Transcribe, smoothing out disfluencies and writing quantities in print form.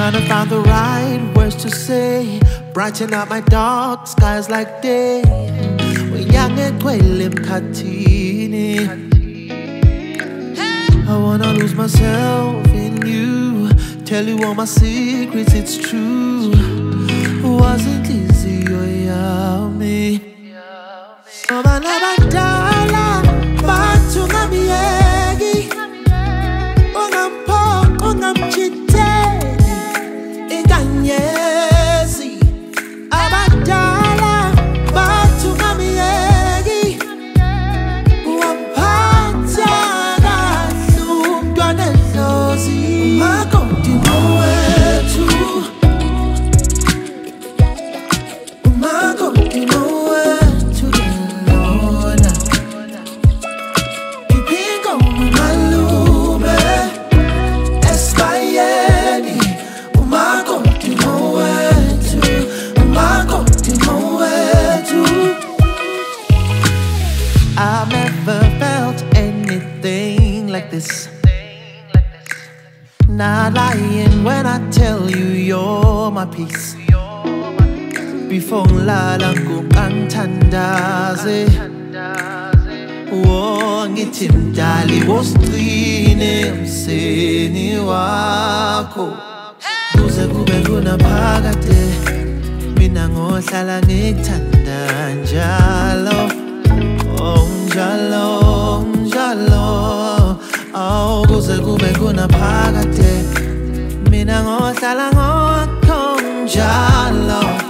Trying to find the right words to say, brighten up my dark skies like day. I wanna lose myself in you, tell you all my secrets, it's true. Wasn't easy, oh yeah, me. Abadala, bathu ngamiyeki, ungamphoqi ungamchitheli, inkanyezi. Abadala, bathu ngamiyeki, wamphatha kahle umntwana edlozi. Umakoti nowethu, umakoti nowethu lona. Iphinga umalume esibayeni. Umakoti nowethu, umakoti nowethu. I've never felt anything like this. Not lying when I tell you you're my peace. Before ngilala ngukangithandaze. Oh, ngithi mdali wosiqine emseni wakho. Kuze kube kunaphakade, mina ngohlala ngikuthanda njalo. Oh njalo, njalo. Oh, kuze kube kunaphakade, mina ngohlala ngakho njalo.